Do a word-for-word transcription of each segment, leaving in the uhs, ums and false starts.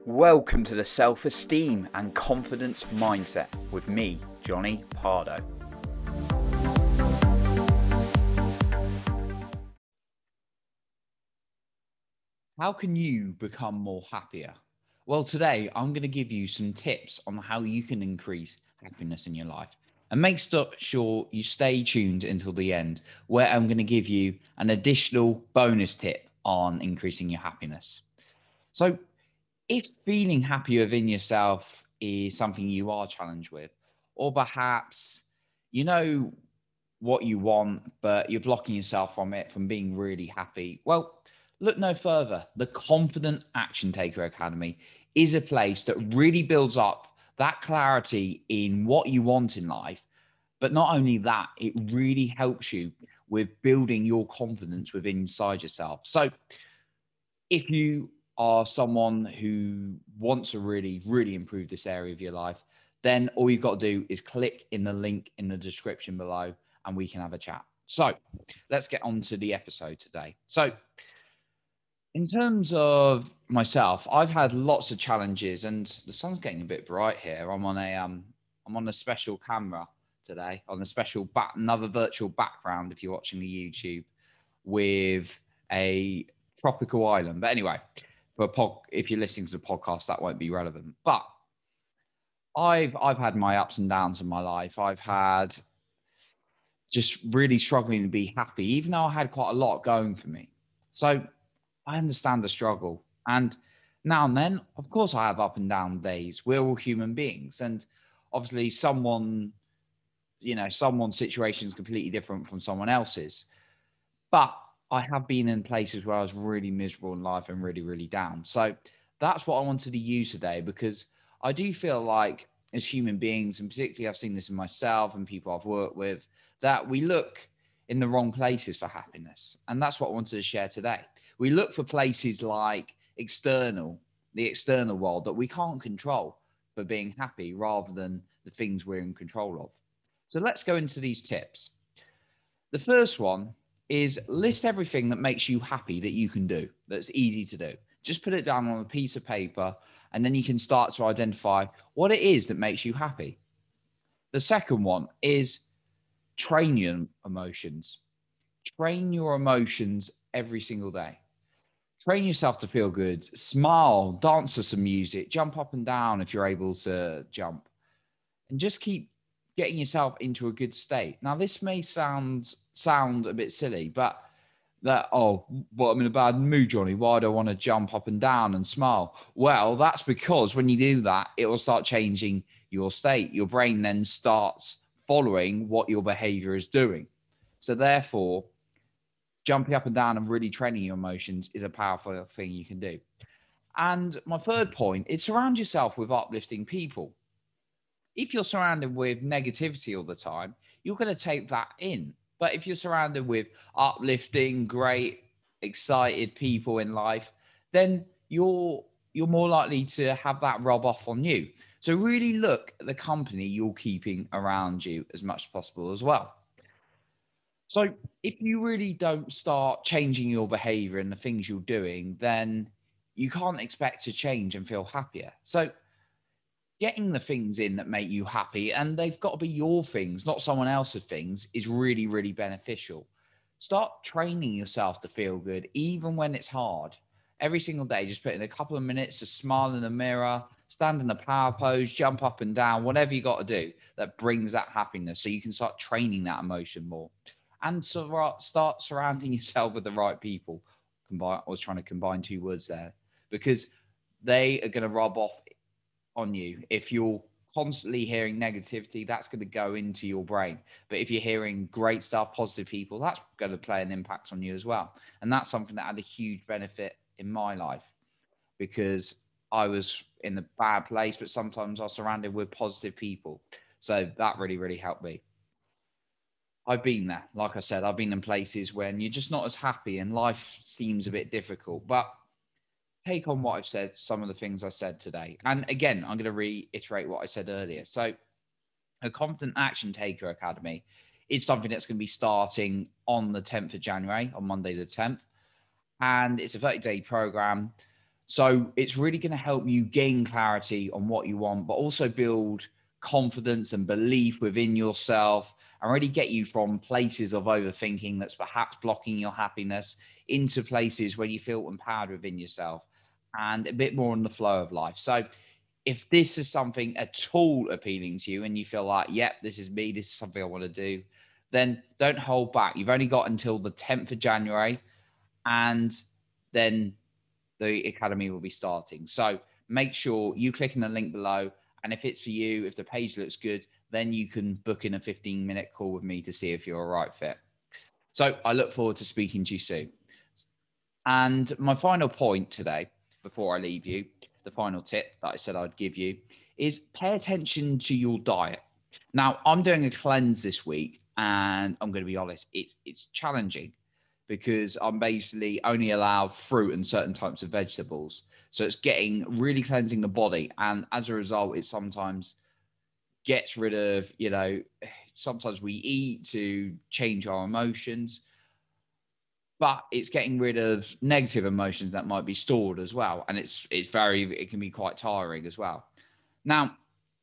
Welcome to the Self-Esteem and Confidence Mindset with me, Johnny Pardo. How can you become more happier? Well, today I'm going to give you some tips on how you can increase happiness in your life. And make sure you stay tuned until the end, where I'm going to give you an additional bonus tip on increasing your happiness. So, if feeling happy within yourself is something you are challenged with, or perhaps you know what you want, but you're blocking yourself from it, from being really happy, well, look no further. The Confident Action Taker Academy is a place that really builds up that clarity in what you want in life. But not only that, it really helps you with building your confidence within inside yourself. So if you are someone who wants to really, really improve this area of your life, then all you've got to do is click in the link in the description below and we can have a chat. So let's get on to the episode today. So in terms of myself, I've had lots of challenges, and the sun's getting a bit bright here. I'm on a um, I'm on a special camera today, on a special back, another virtual background. If you're watching the YouTube, with a tropical island. But anyway, for a pod, if you're listening to the podcast, that won't be relevant. But I've I've had my ups and downs in my life. I've had just really struggling to be happy, even though I had quite a lot going for me. So I understand the struggle. And now and then, of course, I have up and down days. We're all human beings. And obviously someone, you know, someone's situation is completely different from someone else's. But I have been in places where I was really miserable in life and really, really down. So that's what I wanted to use today, because I do feel like as human beings, and particularly I've seen this in myself and people I've worked with, that we look in the wrong places for happiness. And that's what I wanted to share today. We look for places like external, the external world that we can't control for being happy, rather than the things we're in control of. So let's go into these tips. The first one is list everything that makes you happy that you can do, that's easy to do. Just put it down on a piece of paper, and then you can start to identify what it is that makes you happy. The second one is train your emotions. Train your emotions every single day. Train yourself to feel good. Smile, dance to some music, jump up and down if you're able to jump, and just keep getting yourself into a good state. Now, this may sound sound a bit silly, but that, oh, well, I'm in a bad mood, Johnny. Why do I want to jump up and down and smile? Well, that's because when you do that, it will start changing your state. Your brain then starts following what your behavior is doing. So therefore, jumping up and down and really training your emotions is a powerful thing you can do. And my third point is surround yourself with uplifting people. If you're surrounded with negativity all the time, you're going to take that in. But if you're surrounded with uplifting, great, excited people in life, then you're you're more likely to have that rub off on you. So really look at the company you're keeping around you as much as possible as well. So if you really don't start changing your behavior and the things you're doing, then you can't expect to change and feel happier. So getting the things in that make you happy, and they've got to be your things, not someone else's things, is really, really beneficial. Start training yourself to feel good, even when it's hard. Every single day, just put in a couple of minutes to smile in the mirror, stand in a power pose, jump up and down, whatever you got to do that brings that happiness, so you can start training that emotion more. And so start surrounding yourself with the right people. Combine, I was trying to combine two words there, because they are going to rub off on you. If you're constantly hearing negativity, that's going to go into your brain. But if you're hearing great stuff, positive people, that's going to play an impact on you as well. And that's something that had a huge benefit in my life, because I was in a bad place, but sometimes I was surrounded with positive people. So that really, really helped me. I've been there. Like I said, I've been in places when you're just not as happy and life seems a bit difficult. But take on what I've said, some of the things I said today. And again, I'm going to reiterate what I said earlier. So a Confident Action Taker Academy is something that's going to be starting on the tenth of January, on Monday the tenth. And it's a thirty-day program. So it's really going to help you gain clarity on what you want, but also build confidence and belief within yourself and really get you from places of overthinking that's perhaps blocking your happiness into places where you feel empowered within yourself and a bit more on the flow of life. So if this is something at all appealing to you and you feel like, yep, this is me, this is something I want to do, then don't hold back. You've only got until the tenth of January, and then the academy will be starting. So make sure you click on the link below. And if it's for you, if the page looks good, then you can book in a fifteen minute call with me to see if you're a right fit. So I look forward to speaking to you soon. And my final point today, before I leave you, the final tip that I said I'd give you is pay attention to your diet. Now, I'm doing a cleanse this week, and I'm going to be honest, it's it's challenging because I'm basically only allowed fruit and certain types of vegetables. So it's getting really cleansing the body. And as a result, it sometimes gets rid of, you know, sometimes we eat to change our emotions, but it's getting rid of negative emotions that might be stored as well. And it's, it's very, it can be quite tiring as well. Now,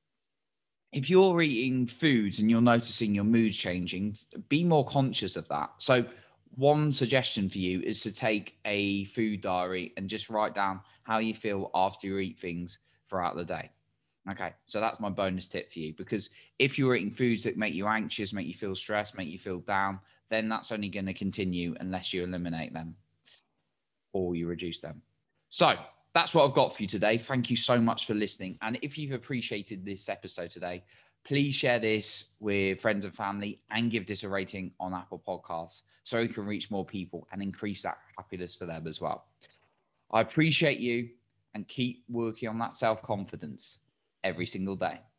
if you're eating foods and you're noticing your mood changing, be more conscious of that. So one suggestion for you is to take a food diary and just write down how you feel after you eat things throughout the day. Okay, so that's my bonus tip for you, because if you're eating foods that make you anxious, make you feel stressed, make you feel down, then that's only going to continue unless you eliminate them or you reduce them. So that's what I've got for you today. Thank you so much for listening. And if you've appreciated this episode today, please share this with friends and family and give this a rating on Apple Podcasts so we can reach more people and increase that happiness for them as well. I appreciate you, and keep working on that self-confidence every single day.